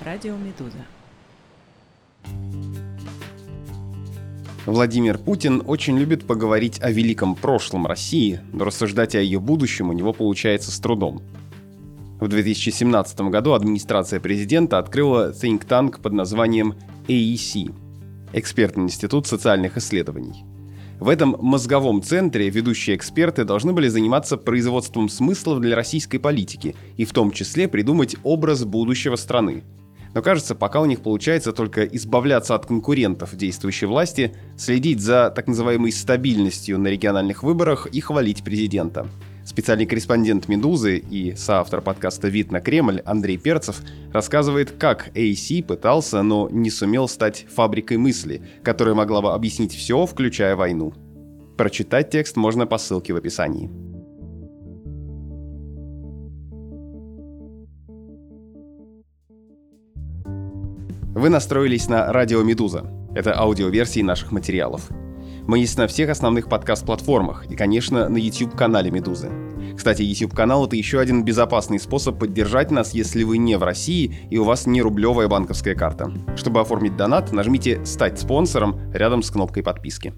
Радио Медуза. Владимир Путин очень любит поговорить о великом прошлом России, но рассуждать о ее будущем у него получается с трудом. В 2017 году администрация президента открыла think tank под названием AEC – Экспертный институт социальных исследований. В этом мозговом центре ведущие эксперты должны были заниматься производством смыслов для российской политики и в том числе придумать образ будущего страны. Но кажется, пока у них получается только избавляться от конкурентов действующей власти, следить за так называемой стабильностью на региональных выборах и хвалить президента. Специальный корреспондент «Медузы» и соавтор подкаста «Вид на Кремль» Андрей Перцев рассказывает, как AEC пытался, но не сумел стать фабрикой мысли, которая могла бы объяснить все, включая войну. Прочитать текст можно по ссылке в описании. Вы настроились на радио «Медуза». Это аудиоверсии наших материалов. Мы есть на всех основных подкаст-платформах и, конечно, на YouTube-канале «Медузы». Кстати, YouTube-канал — это еще один безопасный способ поддержать нас, если вы не в России и у вас не рублевая банковская карта. Чтобы оформить донат, нажмите «Стать спонсором» рядом с кнопкой подписки.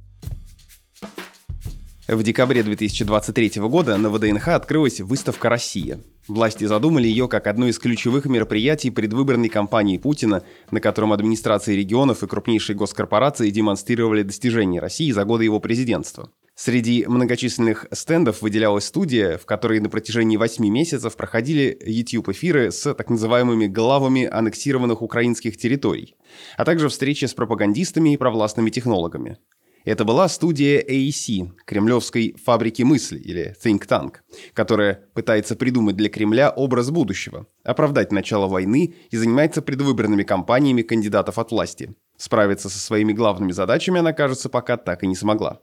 В декабре 2023 года на ВДНХ открылась выставка «Россия». Власти задумали ее как одно из ключевых мероприятий предвыборной кампании Путина, на котором администрации регионов и крупнейшие госкорпорации демонстрировали достижения России за годы его президентства. Среди многочисленных стендов выделялась студия, в которой на протяжении 8 месяцев проходили YouTube-эфиры с так называемыми главами аннексированных украинских территорий, а также встречи с пропагандистами и провластными технологами. Это была студия AEC, кремлевской фабрики мысли или think tank, которая пытается придумать для Кремля образ будущего, оправдать начало войны и занимается предвыборными кампаниями кандидатов от власти. Справиться со своими главными задачами она, кажется, пока так и не смогла.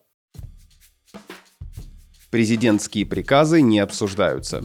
Президентские приказы не обсуждаются.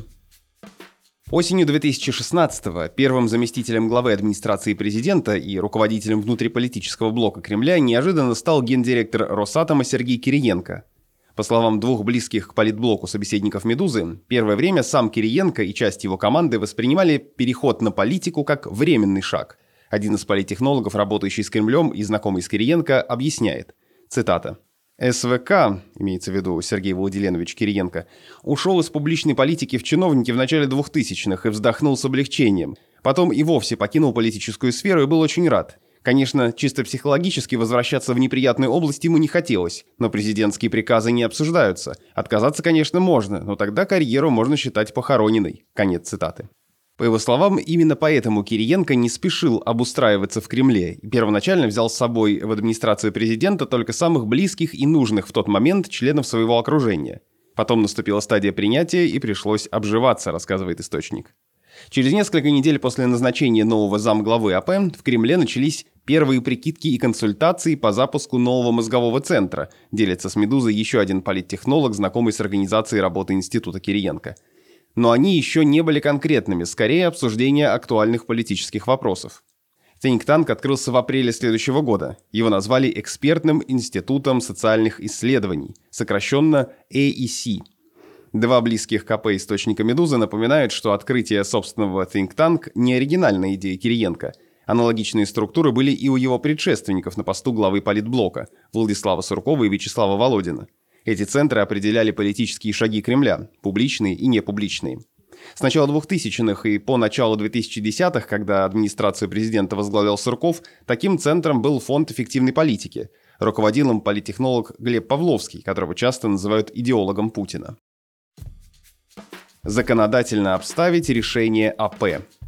Осенью 2016-го первым заместителем главы администрации президента и руководителем внутриполитического блока Кремля неожиданно стал гендиректор Росатома Сергей Кириенко. По словам двух близких к политблоку собеседников «Медузы», первое время сам Кириенко и часть его команды воспринимали переход на политику как временный шаг. Один из политтехнологов, работающий с Кремлем и знакомый с Кириенко, объясняет, цитата: СВК, имеется в виду Сергей Владиленович Кириенко, ушел из публичной политики в чиновники в начале 2000-х и вздохнул с облегчением. Потом и вовсе покинул политическую сферу и был очень рад. Конечно, чисто психологически возвращаться в неприятную область ему не хотелось, но президентские приказы не обсуждаются. Отказаться, конечно, можно, но тогда карьеру можно считать похороненной. Конец цитаты. По его словам, именно поэтому Кириенко не спешил обустраиваться в Кремле и первоначально взял с собой в администрацию президента только самых близких и нужных в тот момент членов своего окружения. Потом наступила стадия принятия и пришлось обживаться, рассказывает источник. Через несколько недель после назначения нового замглавы АП в Кремле начались первые прикидки и консультации по запуску нового мозгового центра, делится с «Медузой» еще один политтехнолог, знакомый с организацией работы института Кириенко. Но они еще не были конкретными, скорее обсуждение актуальных политических вопросов. Think Tank открылся в апреле следующего года. Его назвали Экспертным институтом социальных исследований, сокращенно AEC. Два близких КП источника «Медузы» напоминают, что открытие собственного Think Tank не оригинальная идея Кириенко. Аналогичные структуры были и у его предшественников на посту главы политблока Владислава Суркова и Вячеслава Володина. Эти центры определяли политические шаги Кремля, публичные и непубличные. С начала 2000-х и по началу 2010-х, когда администрацию президента возглавлял Сурков, таким центром был Фонд эффективной политики. Руководил им политтехнолог Глеб Павловский, которого часто называют идеологом Путина. Законодательно обставить решение АП.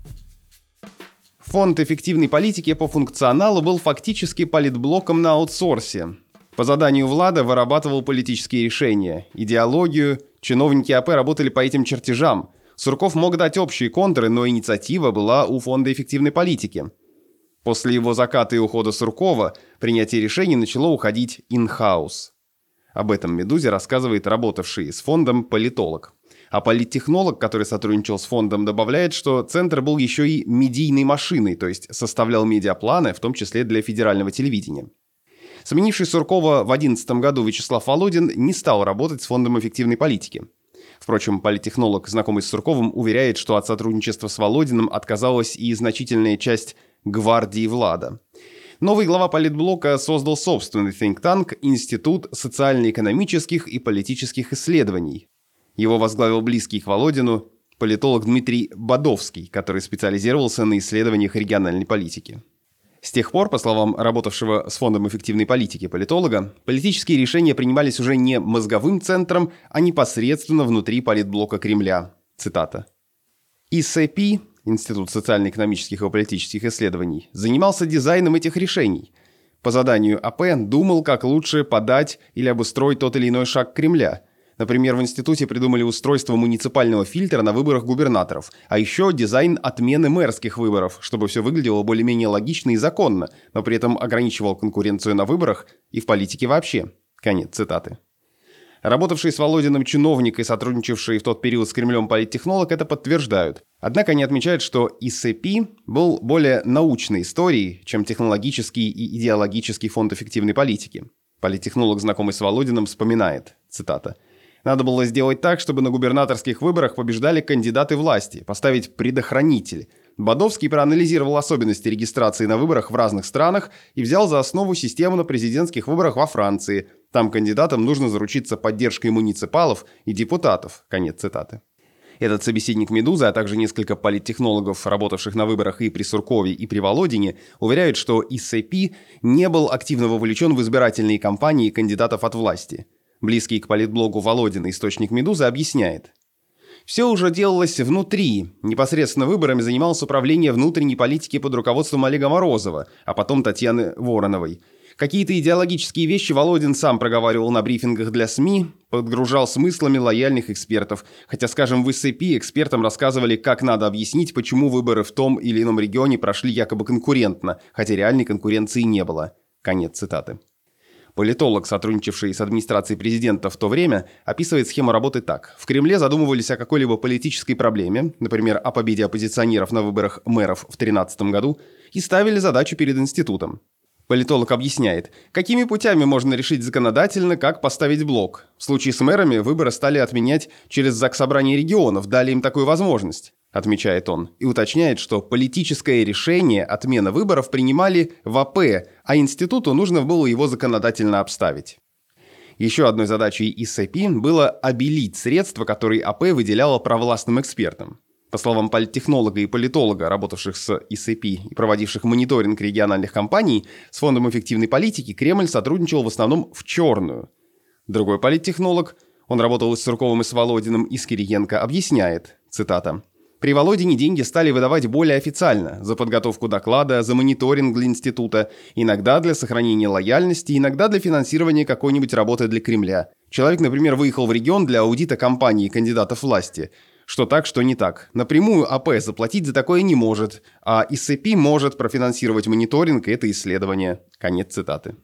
Фонд эффективной политики по функционалу был фактически политблоком на аутсорсе. По заданию Влада вырабатывал политические решения, идеологию, чиновники АП работали по этим чертежам. Сурков мог дать общие контуры, но инициатива была у Фонда эффективной политики. После его заката и ухода Суркова принятие решений начало уходить in-house. Об этом «Медузе» рассказывает работавший с фондом политолог. А политтехнолог, который сотрудничал с фондом, добавляет, что центр был еще и медийной машиной, то есть составлял медиапланы, в том числе для федерального телевидения. Сменивший Суркова в 2011 году Вячеслав Володин не стал работать с Фондом эффективной политики. Впрочем, политтехнолог, знакомый с Сурковым, уверяет, что от сотрудничества с Володиным отказалась и значительная часть гвардии Влада. Новый глава политблока создал собственный think-tank Институт социально-экономических и политических исследований. Его возглавил близкий к Володину политолог Дмитрий Бодовский, который специализировался на исследованиях региональной политики. С тех пор, по словам работавшего с Фондом эффективной политики политолога, политические решения принимались уже не мозговым центром, а непосредственно внутри политблока Кремля. Цитата. ИСП, Институт социально-экономических и политических исследований, занимался дизайном этих решений. По заданию АП думал, как лучше подать или обустроить тот или иной шаг Кремля. Например, в институте придумали устройство муниципального фильтра на выборах губернаторов, а еще дизайн отмены мэрских выборов, чтобы все выглядело более-менее логично и законно, но при этом ограничивал конкуренцию на выборах и в политике вообще. Конец цитаты. Работавший с Володиным чиновник и сотрудничавший в тот период с Кремлем политтехнолог это подтверждают. Однако они отмечают, что ИСП был более научной историей, чем технологический и идеологический фонд эффективной политики. Политтехнолог, знакомый с Володиным, вспоминает, цитата, «Надо было сделать так, чтобы на губернаторских выборах побеждали кандидаты власти, поставить предохранитель. Бодовский проанализировал особенности регистрации на выборах в разных странах и взял за основу систему на президентских выборах во Франции. Там кандидатам нужно заручиться поддержкой муниципалов и депутатов». Конец цитаты. Этот собеседник «Медузы», а также несколько политтехнологов, работавших на выборах и при Суркове, и при Володине, уверяют, что ИСП не был активно вовлечен в избирательные кампании кандидатов от власти. Близкий к политблогу Володина источник «Медузы» объясняет. Все уже делалось внутри. Непосредственно выборами занималось управление внутренней политики под руководством Олега Морозова, а потом Татьяны Вороновой. Какие-то идеологические вещи Володин сам проговаривал на брифингах для СМИ, подгружал смыслами лояльных экспертов. Хотя, скажем, в ИСП экспертам рассказывали, как надо объяснить, почему выборы в том или ином регионе прошли якобы конкурентно, хотя реальной конкуренции не было. Конец цитаты. Политолог, сотрудничавший с администрацией президента в то время, описывает схему работы так. В Кремле задумывались о какой-либо политической проблеме, например, о победе оппозиционеров на выборах мэров в 2013 году, и ставили задачу перед институтом. Политолог объясняет, какими путями можно решить законодательно, как поставить блок. В случае с мэрами выборы стали отменять через Заксобрание регионов, дали им такую возможность, отмечает он, и уточняет, что политическое решение отмены выборов принимали в АП, а институту нужно было его законодательно обставить. Еще одной задачей ИСП было обелить средства, которые АП выделяла провластным экспертам. По словам политтехнолога и политолога, работавших с ИСП и проводивших мониторинг региональных кампаний, с Фондом эффективной политики Кремль сотрудничал в основном в черную. Другой политтехнолог, он работал с Сурковым и с Володиным и с Кириенко, объясняет, цитата, «При Володине деньги стали выдавать более официально, за подготовку доклада, за мониторинг для института, иногда для сохранения лояльности, иногда для финансирования какой-нибудь работы для Кремля. Человек, например, выехал в регион для аудита кампании кандидатов власти. Что так, что не так. Напрямую АП заплатить за такое не может, а ИСП может профинансировать мониторинг и это исследование». Конец цитаты.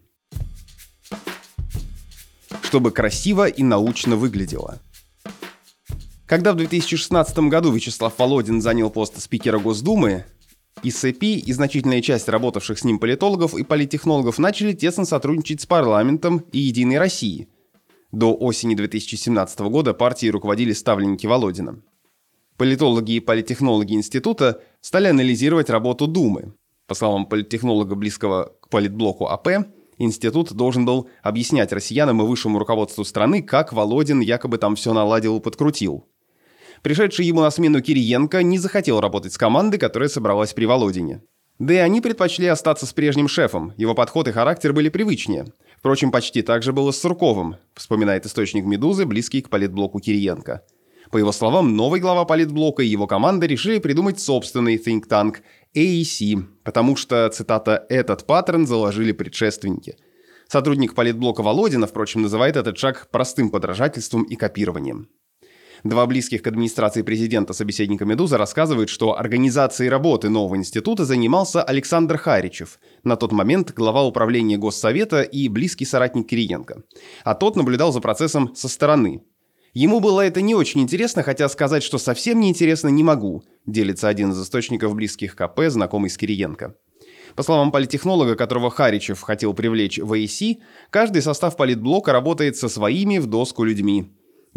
Чтобы красиво и научно выглядело. Когда в 2016 году Вячеслав Володин занял пост спикера Госдумы, ИСП и значительная часть работавших с ним политологов и политтехнологов начали тесно сотрудничать с парламентом и «Единой Россией». До осени 2017 года партией руководили ставленники Володина. Политологи и политтехнологи института стали анализировать работу Думы. По словам политтехнолога, близкого к политблоку АП, институт должен был объяснять россиянам и высшему руководству страны, как Володин якобы там все наладил и подкрутил. Пришедший ему на смену Кириенко не захотел работать с командой, которая собралась при Володине. Да и они предпочли остаться с прежним шефом, его подход и характер были привычнее. Впрочем, почти так же было с Сурковым, вспоминает источник «Медузы», близкий к политблоку Кириенко. По его словам, новый глава политблока и его команда решили придумать собственный think tank AEC, потому что, цитата, «этот паттерн заложили предшественники». Сотрудник политблока Володина, впрочем, называет этот шаг простым подражательством и копированием. Два близких к администрации президента собеседника «Медузы» рассказывают, что организацией работы нового института занимался Александр Харичев, на тот момент глава управления Госсовета и близкий соратник Кириенко. А тот наблюдал за процессом со стороны. Ему было это не очень интересно, хотя сказать, что совсем неинтересно, не могу, делится один из источников близких к АП, знакомый с Кириенко. По словам политтехнолога, которого Харичев хотел привлечь в АЭС, каждый состав политблока работает со своими в доску людьми.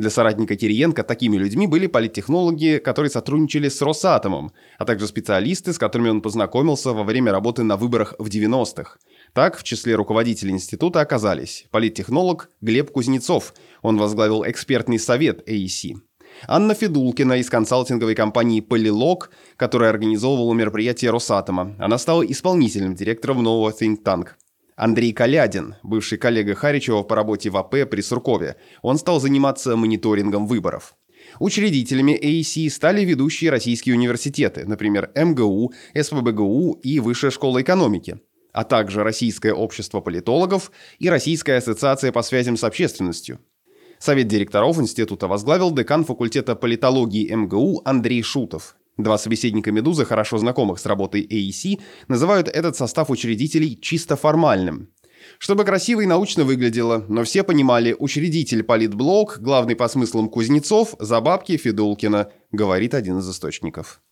Для соратника Кириенко такими людьми были политтехнологи, которые сотрудничали с Росатомом, а также специалисты, с которыми он познакомился во время работы на выборах в 90-х. Так, в числе руководителей института оказались политтехнолог Глеб Кузнецов, он возглавил экспертный совет AEC. Анна Федулкина из консалтинговой компании «Полилог», которая организовывала мероприятия Росатома. Она стала исполнительным директором нового think tank. Андрей Калядин, бывший коллега Харичева по работе в АП при Суркове, он стал заниматься мониторингом выборов. Учредителями AEC стали ведущие российские университеты, например, МГУ, СПбГУ и Высшая школа экономики, а также Российское общество политологов и Российская ассоциация по связям с общественностью. Совет директоров института возглавил декан факультета политологии МГУ Андрей Шутов. Два собеседника «Медузы», хорошо знакомых с работой AEC, называют этот состав учредителей чисто формальным. Чтобы красиво и научно выглядело, но все понимали, учредитель политблок, главный по смыслам Кузнецов, за бабки Федулкина, говорит один из источников.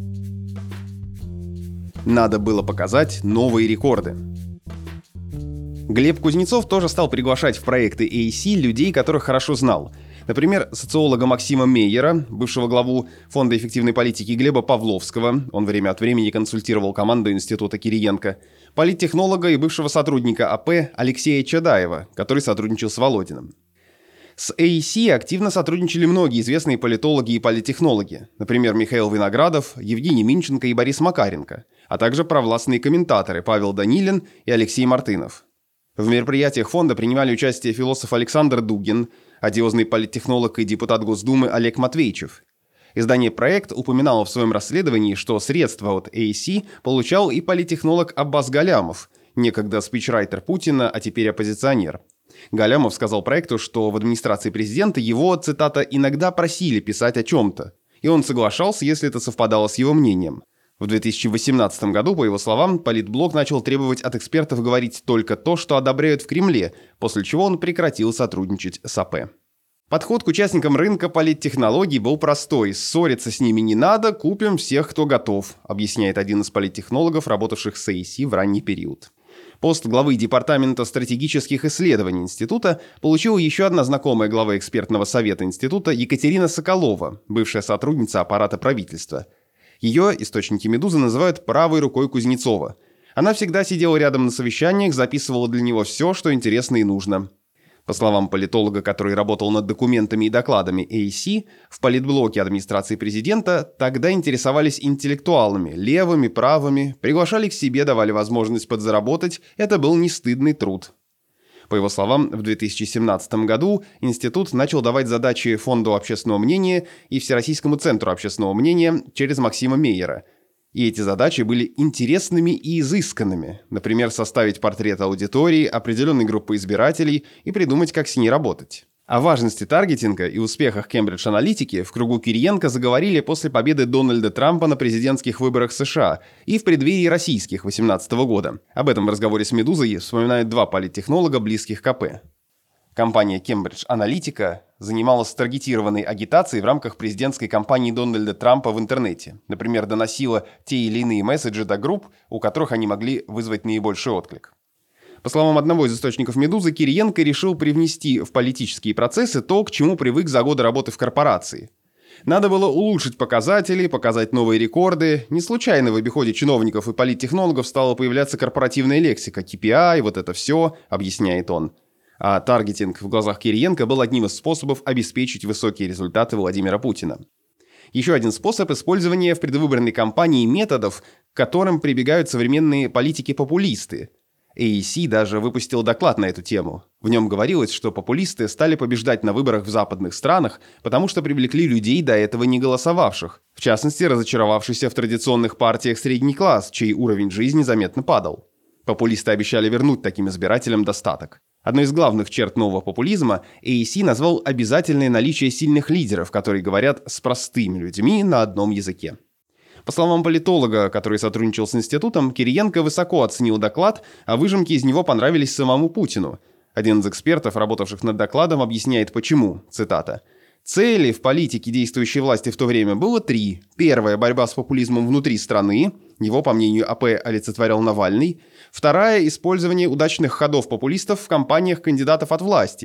Надо было показать новые рекорды. Глеб Кузнецов тоже стал приглашать в проекты AEC людей, которых хорошо знал. Например, социолога Максима Мейера, бывшего главу Фонда эффективной политики Глеба Павловского, он время от времени консультировал команду института Кириенко, политтехнолога и бывшего сотрудника АП Алексея Чадаева, который сотрудничал с Володиным. С AEC активно сотрудничали многие известные политологи и политтехнологи, например, Михаил Виноградов, Евгений Минченко и Борис Макаренко, а также провластные комментаторы Павел Данилин и Алексей Мартынов. В мероприятиях фонда принимали участие философ Александр Дугин, одиозный политтехнолог и депутат Госдумы Олег Матвейчев. Издание «Проект» упоминало в своем расследовании, что средства от AEC получал и политтехнолог Аббас Галямов, некогда спичрайтер Путина, а теперь оппозиционер. Галямов сказал «Проекту», что в администрации президента его, цитата, «иногда просили писать о чем-то», и он соглашался, если это совпадало с его мнением. В 2018 году, по его словам, Политблок начал требовать от экспертов говорить только то, что одобряют в Кремле, после чего он прекратил сотрудничать с АП. Подход к участникам рынка политтехнологий был простой. Ссориться с ними не надо, купим всех, кто готов, объясняет один из политтехнологов, работавших с AEC в ранний период. Пост главы Департамента стратегических исследований института получила еще одна знакомая глава экспертного совета института Екатерина Соколова, бывшая сотрудница аппарата правительства. Ее источники «Медузы» называют правой рукой Кузнецова. Она всегда сидела рядом на совещаниях, записывала для него все, что интересно и нужно. По словам политолога, который работал над документами и докладами AEC, в политблоке администрации президента тогда интересовались интеллектуалами, левыми, правыми, приглашали к себе, давали возможность подзаработать, это был не стыдный труд. По его словам, в 2017 году институт начал давать задачи Фонду общественного мнения и Всероссийскому центру общественного мнения через Максима Мейера. И эти задачи были интересными и изысканными. Например, составить портрет аудитории, определенной группы избирателей и придумать, как с ней работать. О важности таргетинга и успехах Кембридж-аналитики в кругу Кириенко заговорили после победы Дональда Трампа на президентских выборах США и в преддверии российских 2018 года. Об этом в разговоре с «Медузой» вспоминают два политтехнолога, близких к АП. Компания Кембридж-аналитика занималась таргетированной агитацией в рамках президентской кампании Дональда Трампа в интернете. Например, доносила те или иные месседжи до групп, у которых они могли вызвать наибольший отклик. По словам одного из источников «Медузы», Кириенко решил привнести в политические процессы то, к чему привык за годы работы в корпорации. Надо было улучшить показатели, показать новые рекорды. Не случайно в обиходе чиновников и политтехнологов стала появляться корпоративная лексика, KPI, вот это все, объясняет он. А таргетинг в глазах Кириенко был одним из способов обеспечить высокие результаты Владимира Путина. Еще один способ использования в предвыборной кампании методов, к которым прибегают современные политики-популисты. AEC даже выпустил доклад на эту тему. В нем говорилось, что популисты стали побеждать на выборах в западных странах, потому что привлекли людей, до этого не голосовавших, в частности, разочаровавшихся в традиционных партиях средний класс, чей уровень жизни заметно падал. Популисты обещали вернуть таким избирателям достаток. Одной из главных черт нового популизма AEC назвал обязательное наличие сильных лидеров, которые говорят с простыми людьми на одном языке. По словам политолога, который сотрудничал с институтом, Кириенко высоко оценил доклад, а выжимки из него понравились самому Путину. Один из экспертов, работавших над докладом, объясняет почему, цитата. «Цели в политике действующей власти в то время было три. Первая – борьба с популизмом внутри страны, его, по мнению АП, олицетворял Навальный. Вторая – использование удачных ходов популистов в кампаниях кандидатов от власти.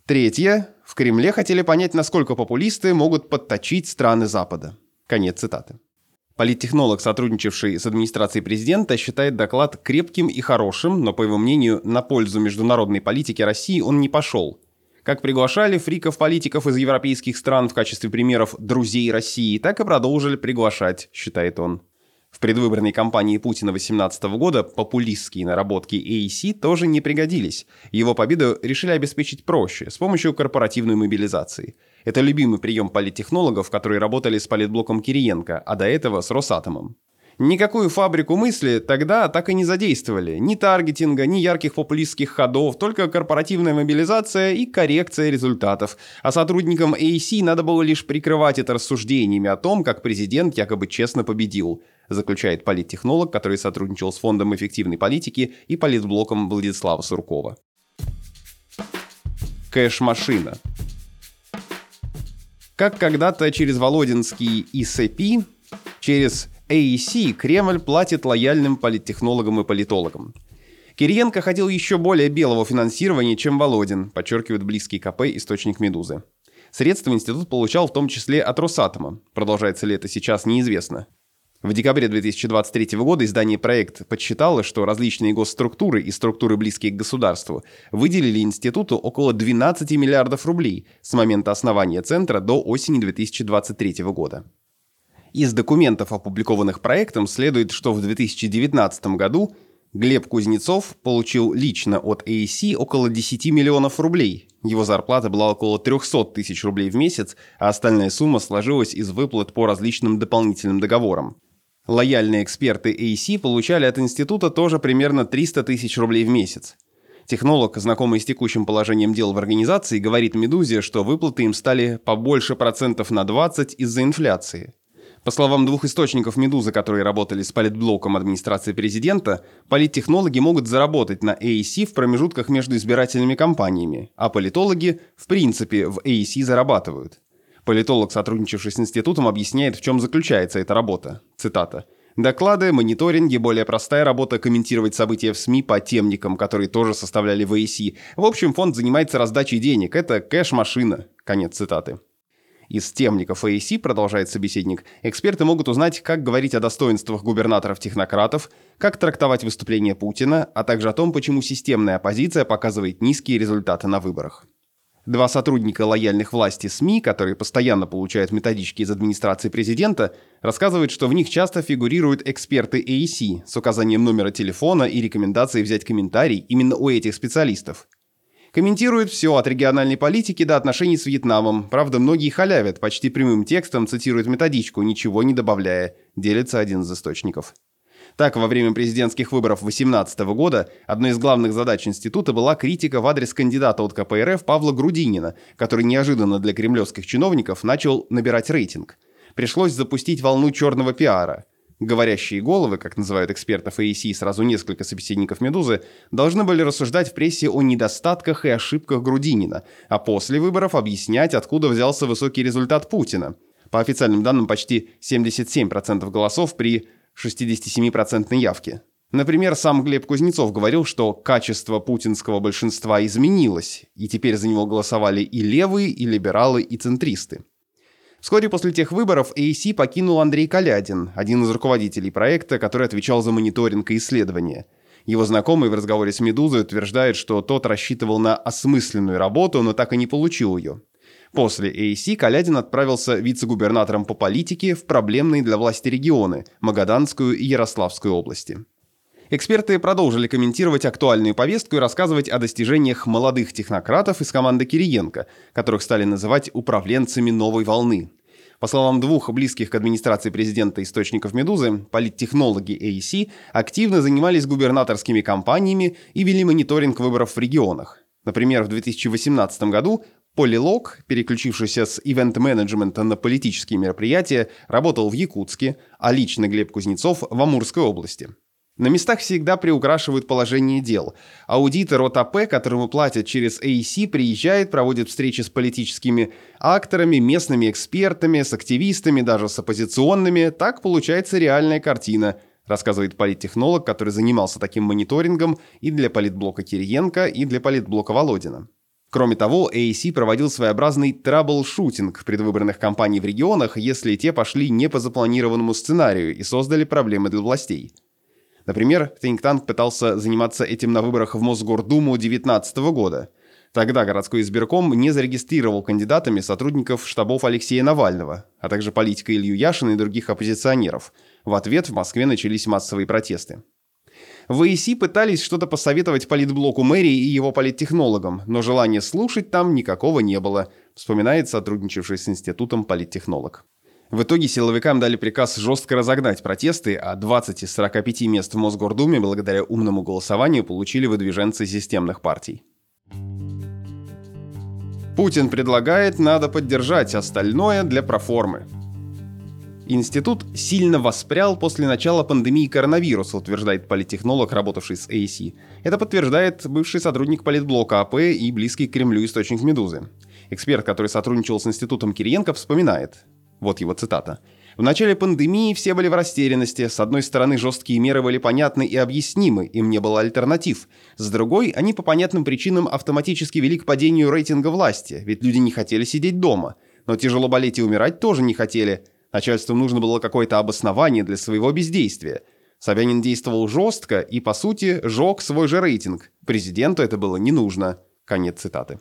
Третье. В Кремле хотели понять, насколько популисты могут подточить страны Запада. Конец цитаты. Политтехнолог, сотрудничавший с администрацией президента, считает доклад крепким и хорошим, но, по его мнению, на пользу международной политике России он не пошел. Как приглашали фриков-политиков из европейских стран в качестве примеров друзей России, так и продолжили приглашать, считает он. В предвыборной кампании Путина 2018 года популистские наработки АЭС тоже не пригодились. Его победу решили обеспечить проще, с помощью корпоративной мобилизации. Это любимый прием политтехнологов, которые работали с политблоком Кириенко, а до этого с Росатомом. Никакую фабрику мысли тогда так и не задействовали. Ни таргетинга, ни ярких популистских ходов, только корпоративная мобилизация и коррекция результатов. А сотрудникам АЭС надо было лишь прикрывать это рассуждениями о том, как президент якобы честно победил, заключает политтехнолог, который сотрудничал с Фондом эффективной политики и политблоком Владислава Суркова. Кэш-машина. Как когда-то через Володинский ИСП, через АЭС Кремль платит лояльным политтехнологам и политологам. Кириенко хотел еще более белого финансирования, чем Володин, подчеркивает близкий КП источник «Медузы». Средства институт получал в том числе от Росатома. Продолжается ли это сейчас, неизвестно. В декабре 2023 года издание «Проект» подсчитало, что различные госструктуры и структуры, близкие к государству, выделили институту около 12 миллиардов рублей с момента основания центра до осени 2023 года. Из документов, опубликованных проектом, следует, что в 2019 году Глеб Кузнецов получил лично от АЭС около 10 миллионов рублей. Его зарплата была около 300 тысяч рублей в месяц, а остальная сумма сложилась из выплат по различным дополнительным договорам. Лояльные эксперты АЭС получали от института тоже примерно 300 тысяч рублей в месяц. Технолог, знакомый с текущим положением дел в организации, говорит «Медузе», что выплаты им стали побольше процентов на 20 из-за инфляции. По словам двух источников «Медузы», которые работали с политблоком администрации президента, политтехнологи могут заработать на АЭС в промежутках между избирательными кампаниями, а политологи, в принципе, в АЭС зарабатывают. Политолог, сотрудничавший с институтом, объясняет, в чем заключается эта работа. Цитата. «Доклады, мониторинги, более простая работа комментировать события в СМИ по темникам, которые тоже составляли в АЭС. В общем, фонд занимается раздачей денег. Это кэш-машина». Конец цитаты. Из темников АЭС, продолжает собеседник, эксперты могут узнать, как говорить о достоинствах губернаторов-технократов, как трактовать выступления Путина, а также о том, почему системная оппозиция показывает низкие результаты на выборах. Два сотрудника лояльных власти СМИ, которые постоянно получают методички из администрации президента, рассказывают, что в них часто фигурируют эксперты АЭС с указанием номера телефона и рекомендацией взять комментарий именно у этих специалистов. Комментируют все от региональной политики до отношений с Вьетнамом. Правда, многие халявят, почти прямым текстом цитируют методичку, ничего не добавляя, делится один из источников. Так, во время президентских выборов 2018 года одной из главных задач института была критика в адрес кандидата от КПРФ Павла Грудинина, который неожиданно для кремлевских чиновников начал набирать рейтинг. Пришлось запустить волну черного пиара. Говорящие головы, как называют экспертов АЭС и сразу несколько собеседников «Медузы», должны были рассуждать в прессе о недостатках и ошибках Грудинина, а после выборов объяснять, откуда взялся высокий результат Путина. По официальным данным, почти 77% голосов при 67% явки. Например, сам Глеб Кузнецов говорил, что качество путинского большинства изменилось, и теперь за него голосовали и левые, и либералы, и центристы. Вскоре после тех выборов АЭС покинул Андрей Калядин, один из руководителей проекта, который отвечал за мониторинг и исследования. Его знакомый в разговоре с «Медузой» утверждает, что тот рассчитывал на осмысленную работу, но так и не получил ее. После АЭС Калядин отправился вице-губернатором по политике в проблемные для власти регионы – Магаданскую и Ярославскую области. Эксперты продолжили комментировать актуальную повестку и рассказывать о достижениях молодых технократов из команды Кириенко, которых стали называть управленцами новой волны. По словам двух близких к администрации президента источников «Медузы», политтехнологи АЭС активно занимались губернаторскими кампаниями и вели мониторинг выборов в регионах. Например, в 2018 году политолог, переключившийся с ивент-менеджмента на политические мероприятия, работал в Якутске, а лично Глеб Кузнецов в Амурской области. На местах всегда приукрашивают положение дел. Аудитор от АП, которому платят через АЭС, приезжает, проводит встречи с политическими акторами, местными экспертами, с активистами, даже с оппозиционными. Так получается реальная картина, рассказывает политтехнолог, который занимался таким мониторингом и для политблока Кириенко, и для политблока Володина. Кроме того, AAC проводил своеобразный трабл-шутинг предвыборных кампаний в регионах, если те пошли не по запланированному сценарию и создали проблемы для властей. Например, think tank пытался заниматься этим на выборах в Мосгордуму 2019 года. Тогда городской избирком не зарегистрировал кандидатами сотрудников штабов Алексея Навального, а также политика Илью Яшина и других оппозиционеров. В ответ в Москве начались массовые протесты. В AAC пытались что-то посоветовать политблоку мэрии и его политтехнологам, но желания слушать там никакого не было, вспоминает сотрудничавший с институтом политтехнолог. В итоге силовикам дали приказ жестко разогнать протесты, а 20 из 45 мест в Мосгордуме благодаря умному голосованию получили выдвиженцы системных партий. Путин предлагает, надо поддержать, остальное для проформы. Институт сильно воспрял после начала пандемии коронавируса, утверждает политтехнолог, работавший с AAC. Это подтверждает бывший сотрудник политблока АП и близкий к Кремлю источник «Медузы». Эксперт, который сотрудничал с институтом Кириенко, вспоминает. Вот его цитата. В начале пандемии все были в растерянности. С одной стороны, жесткие меры были понятны и объяснимы, им не было альтернатив. С другой, они по понятным причинам автоматически вели к падению рейтинга власти, ведь люди не хотели сидеть дома. Но тяжело болеть и умирать тоже не хотели. Начальству нужно было какое-то обоснование для своего бездействия. Собянин действовал жестко и, по сути, жег свой же рейтинг. Президенту это было не нужно. Конец цитаты.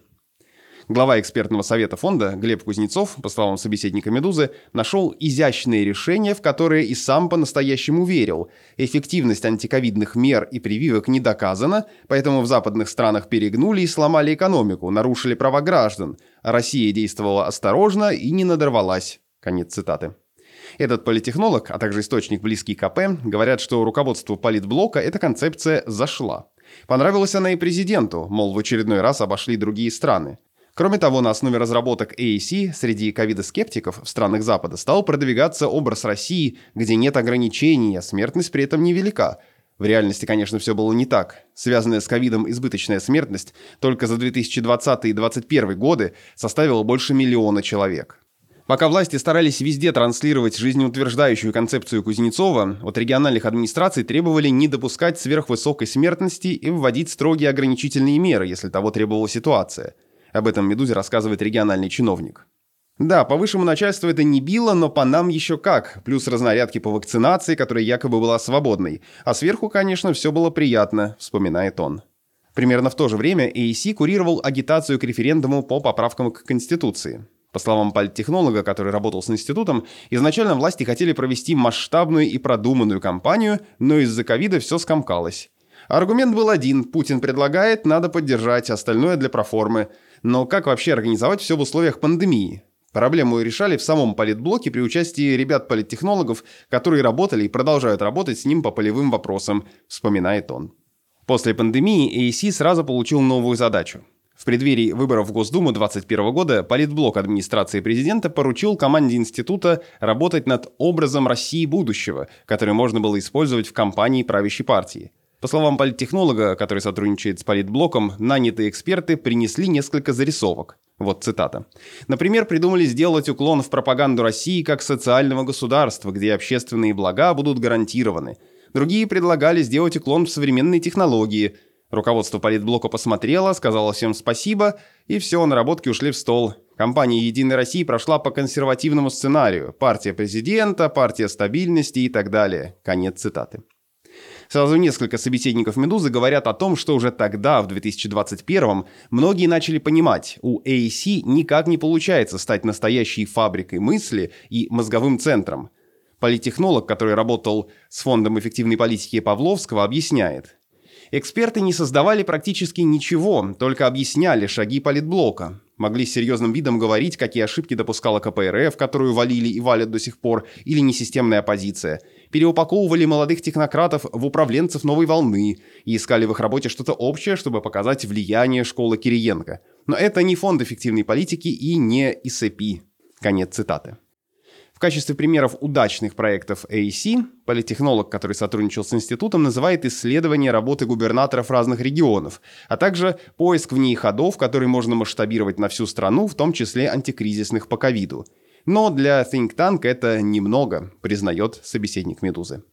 Глава экспертного совета фонда Глеб Кузнецов, по словам собеседника «Медузы», нашел изящные решения, в которые и сам по-настоящему верил. Эффективность антиковидных мер и прививок не доказана, поэтому в западных странах перегнули и сломали экономику, нарушили права граждан. А Россия действовала осторожно и не надорвалась. Конец цитаты. Этот политтехнолог, а также источник, близкий к АП, говорят, что руководству политблока эта концепция зашла. Понравилась она и президенту, мол, в очередной раз обошли другие страны. Кроме того, на основе разработок AAC среди ковидоскептиков в странах Запада стал продвигаться образ России, где нет ограничений, а смертность при этом невелика. В реальности, конечно, все было не так. Связанная с ковидом избыточная смертность только за 2020 и 2021 годы составила больше 1 миллиона человек. Пока власти старались везде транслировать жизнеутверждающую концепцию Кузнецова, от региональных администраций требовали не допускать сверхвысокой смертности и вводить строгие ограничительные меры, если того требовала ситуация. Об этом «Медузе» рассказывает региональный чиновник. Да, по высшему начальству это не било, но по нам еще как. Плюс разнарядки по вакцинации, которая якобы была свободной. А сверху, конечно, все было приятно, вспоминает он. Примерно в то же время AAC курировал агитацию к референдуму по поправкам к Конституции. По словам политтехнолога, который работал с институтом, изначально власти хотели провести масштабную и продуманную кампанию, но из-за ковида все скомкалось. Аргумент был один: Путин предлагает, надо поддержать, остальное для проформы. Но как вообще организовать все в условиях пандемии? Проблему решали в самом политблоке при участии ребят-политтехнологов, которые работали и продолжают работать с ним по полевым вопросам, вспоминает он. После пандемии AAC сразу получил новую задачу. В преддверии выборов в Госдуму 2021 года политблок администрации президента поручил команде института работать над образом России будущего, который можно было использовать в кампании правящей партии. По словам политтехнолога, который сотрудничает с политблоком, нанятые эксперты принесли несколько зарисовок. Вот цитата. Например, придумали сделать уклон в пропаганду России как социального государства, где общественные блага будут гарантированы. Другие предлагали сделать уклон в современные технологии. Руководство политблока посмотрело, сказало всем спасибо, и все, наработки ушли в стол. Кампания «Единой России» прошла по консервативному сценарию. Партия президента, партия стабильности и так далее. Конец цитаты. Сразу несколько собеседников «Медузы» говорят о том, что уже тогда, в 2021-м, многие начали понимать, у AAC никак не получается стать настоящей фабрикой мысли и мозговым центром. Политтехнолог, который работал с Фондом эффективной политики Павловского, объясняет. Эксперты не создавали практически ничего, только объясняли шаги политблока. Могли с серьезным видом говорить, какие ошибки допускала КПРФ, которую валили и валят до сих пор, или несистемная оппозиция. Переупаковывали молодых технократов в управленцев новой волны и искали в их работе что-то общее, чтобы показать влияние школы Кириенко. Но это не Фонд эффективной политики и не ИСЭПИ. Конец цитаты. В качестве примеров удачных проектов AAC политтехнолог, который сотрудничал с институтом, называет исследование работы губернаторов разных регионов, а также поиск в ней ходов, которые можно масштабировать на всю страну, в том числе антикризисных по ковиду. Но для think tank это немного, признает собеседник «Медузы».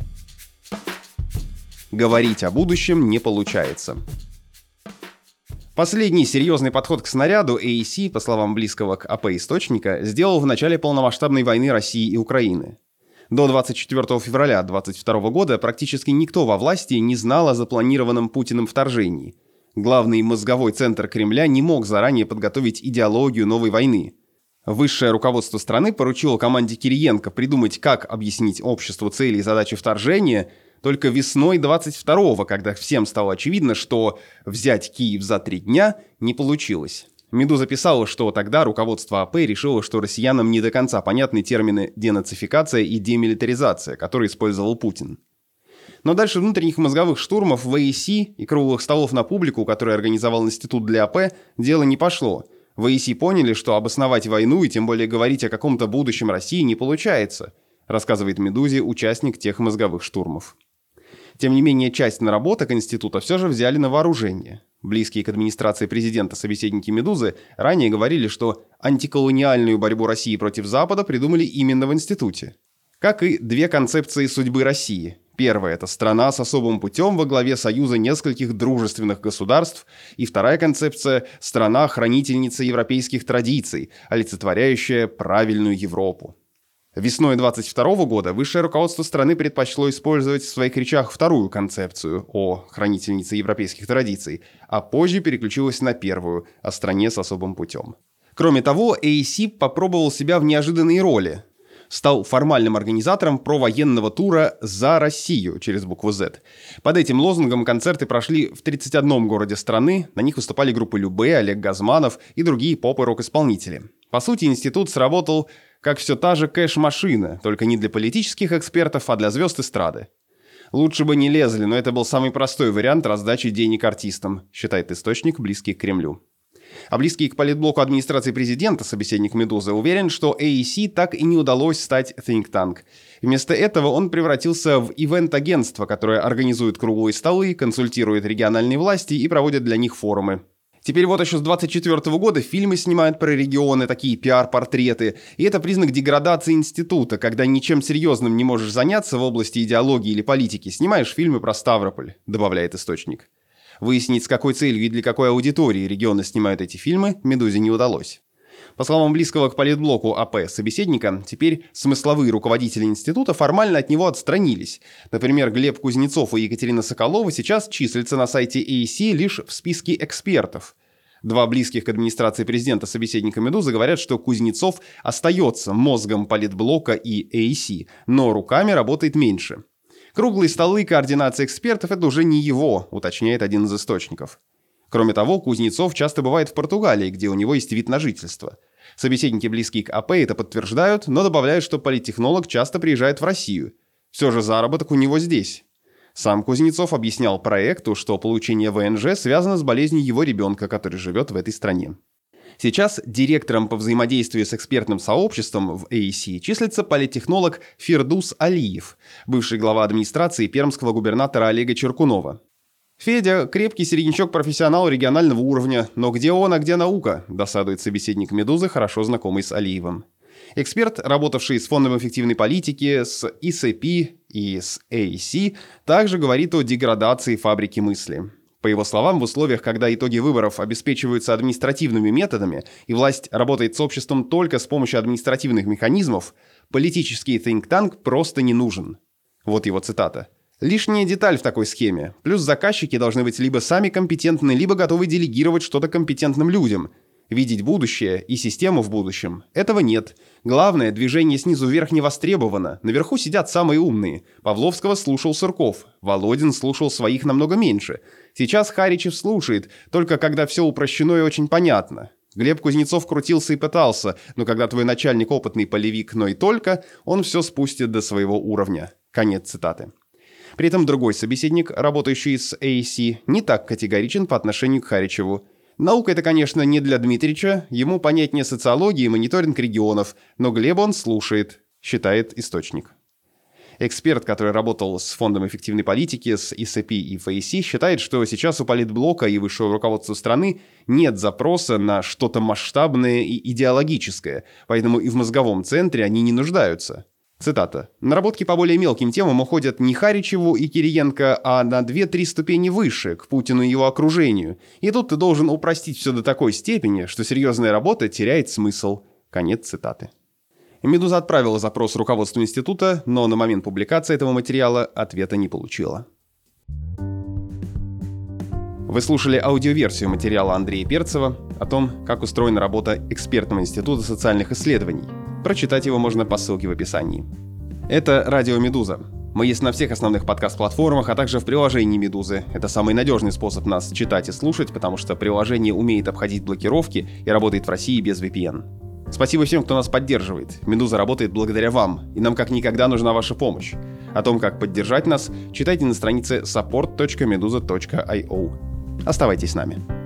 Говорить о будущем не получается. Последний серьезный подход к снаряду AEC, по словам близкого к АП источника, сделал в начале полномасштабной войны России и Украины. До 24 февраля 2022 года практически никто во власти не знал о запланированном Путиным вторжении. Главный мозговой центр Кремля не мог заранее подготовить идеологию новой войны. Высшее руководство страны поручило команде Кириенко придумать, как объяснить обществу цели и задачи вторжения только весной 22-го, когда всем стало очевидно, что взять Киев за 3 дня не получилось. «Медуза» писала, что тогда руководство АП решило, что россиянам не до конца понятны термины «денацификация» и «демилитаризация», которые использовал Путин. Но дальше внутренних мозговых штурмов в AEC и круглых столов на публику, которые организовал Институт для АП, дело не пошло. В AEC поняли, что обосновать войну и тем более говорить о каком-то будущем России не получается, рассказывает «Медузе» участник тех мозговых штурмов. Тем не менее, часть наработок института все же взяли на вооружение. Близкие к администрации президента собеседники «Медузы» ранее говорили, что антиколониальную борьбу России против Запада придумали именно в институте. Как и 2 концепции судьбы России. Первая – это страна с особым путем во главе союза нескольких дружественных государств, и вторая концепция – страна-хранительница европейских традиций, олицетворяющая правильную Европу. Весной 2022 года высшее руководство страны предпочло использовать в своих речах вторую концепцию о хранительнице европейских традиций, а позже переключилось на первую – о стране с особым путем. Кроме того, AEC попробовал себя в неожиданной роли. Стал формальным организатором провоенного тура «За Россию» через букву «З». Под этим лозунгом концерты прошли в 31 городе страны, на них выступали группы Любэ, Олег Газманов и другие поп- и рок-исполнители. По сути, институт сработал как все та же кэш-машина, только не для политических экспертов, а для звезд эстрады. Лучше бы не лезли, но это был самый простой вариант раздачи денег артистам, считает источник, близкий к Кремлю. А близкий к политблоку администрации президента, собеседник «Медузы», уверен, что AEC так и не удалось стать think tank. Вместо этого он превратился в ивент-агентство, которое организует круглые столы, консультирует региональные власти и проводит для них форумы. Теперь вот еще с 24 года фильмы снимают про регионы, такие пиар-портреты. И это признак деградации института, когда ничем серьезным не можешь заняться в области идеологии или политики. Снимаешь фильмы про Ставрополь, добавляет источник. Выяснить, с какой целью и для какой аудитории регионы снимают эти фильмы, «Медузе» не удалось. По словам близкого к политблоку АП собеседника, теперь смысловые руководители института формально от него отстранились. Например, Глеб Кузнецов и Екатерина Соколова сейчас числятся на сайте AEC лишь в списке экспертов. 2 близких к администрации президента собеседника «Медузы» говорят, что Кузнецов остается мозгом политблока и AEC, но руками работает меньше. Круглые столы, координация экспертов – это уже не его, уточняет один из источников. Кроме того, Кузнецов часто бывает в Португалии, где у него есть вид на жительство. Собеседники, близкие к АП, это подтверждают, но добавляют, что политтехнолог часто приезжает в Россию. Все же заработок у него здесь. Сам Кузнецов объяснял проекту, что получение ВНЖ связано с болезнью его ребенка, который живет в этой стране. Сейчас директором по взаимодействию с экспертным сообществом в AEC числится политтехнолог Фирдус Алиев, бывший глава администрации пермского губернатора Олега Черкунова. «Федя – крепкий середнячок-профессионал регионального уровня, но где он, а где наука?» – досадует собеседник «Медузы», хорошо знакомый с Алиевым. Эксперт, работавший с Фондом эффективной политики, с ECP и с AEC, также говорит о деградации фабрики мысли. По его словам, в условиях, когда итоги выборов обеспечиваются административными методами и власть работает с обществом только с помощью административных механизмов, политический think tank просто не нужен. Вот его цитата. Лишняя деталь в такой схеме. Плюс заказчики должны быть либо сами компетентны, либо готовы делегировать что-то компетентным людям. Видеть будущее и систему в будущем. Этого нет. Главное, движение снизу вверх не востребовано. Наверху сидят самые умные. Павловского слушал Сурков. Володин слушал своих намного меньше. Сейчас Харичев слушает, только когда все упрощено и очень понятно. Глеб Кузнецов крутился и пытался, но когда твой начальник опытный полевик, но и только, он все спустит до своего уровня. Конец цитаты. При этом другой собеседник, работающий с AEC, не так категоричен по отношению к Харичеву. Наука это, конечно, не для Дмитрича, ему понятнее социологии и мониторинг регионов, но Глеба он слушает, считает источник. Эксперт, который работал с Фондом эффективной политики, с ECP и FAC, считает, что сейчас у политблока и высшего руководства страны нет запроса на что-то масштабное и идеологическое, поэтому и в мозговом центре они не нуждаются. Цитата. «Наработки по более мелким темам уходят не Харичеву и Кириенко, а на 2-3 ступени выше, к Путину и его окружению. И тут ты должен упростить все до такой степени, что серьезная работа теряет смысл». Конец цитаты. «Медуза» отправила запрос руководству института, но на момент публикации этого материала ответа не получила. Вы слушали аудиоверсию материала Андрея Перцева о том, как устроена работа экспертного института социальных исследований. Прочитать его можно по ссылке в описании. Это «Радио Медуза». Мы есть на всех основных подкаст-платформах, а также в приложении Медузы. Это самый надежный способ нас читать и слушать, потому что приложение умеет обходить блокировки и работает в России без VPN. Спасибо всем, кто нас поддерживает. Медуза работает благодаря вам, и нам как никогда нужна ваша помощь. О том, как поддержать нас, читайте на странице support.meduza.io. Оставайтесь с нами.